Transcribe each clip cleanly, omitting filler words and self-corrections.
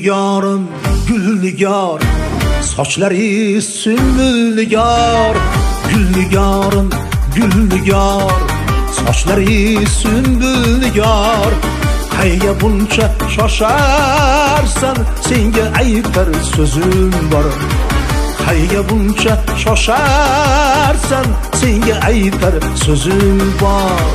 nigorim gul nigor, sochlari sümbül nigar. Gül nigorim gul nigor, sochlari sümbül nigar. Qayga buncha shosharsan, senga aytar so'zim bor. Qayga buncha shosharsan, senga aytar so'zim bor.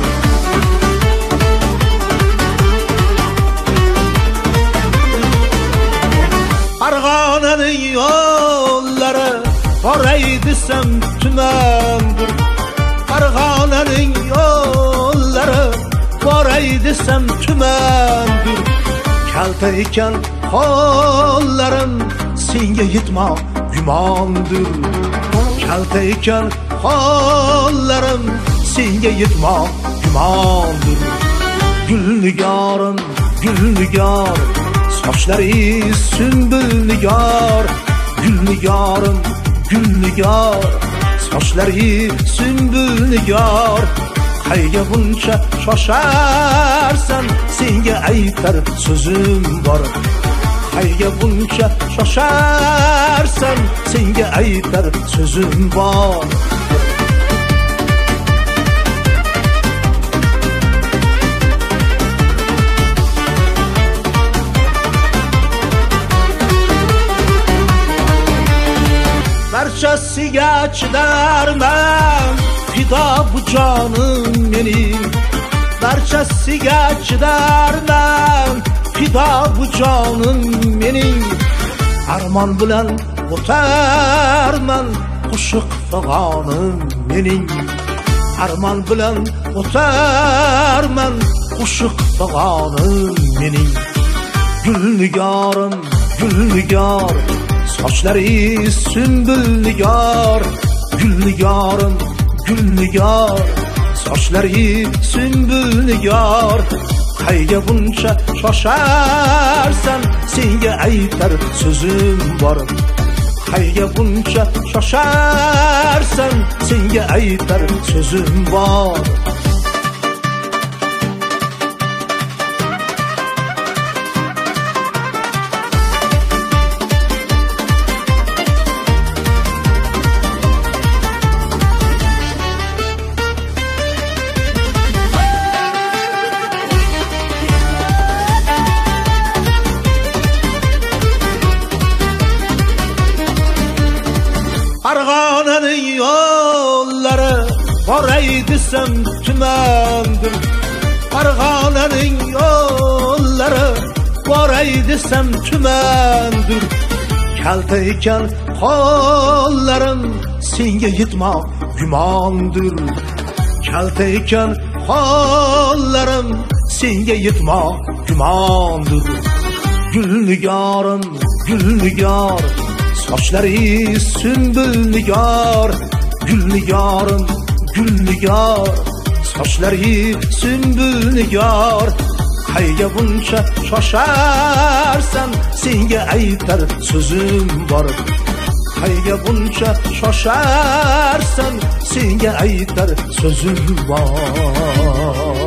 Farg'onaning yo'llari boray desam tumandir. Farg'onaning yo'llari boray desam tumandir. Kalta ekan qo'llarim, senga yetmoq gumondir. Kalta ekan qo'llarim, senga yetmoq gumondir. Gul nigorim gul nigor, sochlari sümbül nigar. Gül nigorim gul nigor, sochlari sümbül nigar. Qayga buncha shosharsan, senga aytar so'zim bor. Qayga buncha shosharsan, senga aytar so'zim bor. Barchasiga chidarman, fido bu jonim mening. Barchasiga chidarman, fido bu jonim mening. Armon bilan o'tarman, qo'shiq fig'onim mening. Armon bilan o'tarman, qo'shiq fig'onim mening. Gul nigorim gul nigor, sochlari sümbül nigar. Gul nigorim gul nigor, sochlari sümbül nigar. Qayga buncha shosharsan, senga aytar so'zim bor. Qayga buncha shosharsan, senga aytar so'zim bor. Farg'onaning yo'llari boray desam tumandir. Farg'onaning yo'llari boray desam tumandir. Kalta ekan qo'llarim, senga yetmoq gumondir. Kalta ekan qo'llarim, senga yetmoq gumondir. Gul nigorim gul nigor, sochlari sümbül nigar. Gul nigorim gul nigor, sochlari sümbül nigar. Qayga buncha shosharsan, senga aytar so'zim bor. Qayga buncha shosharsan, senga aytar so'zim bor.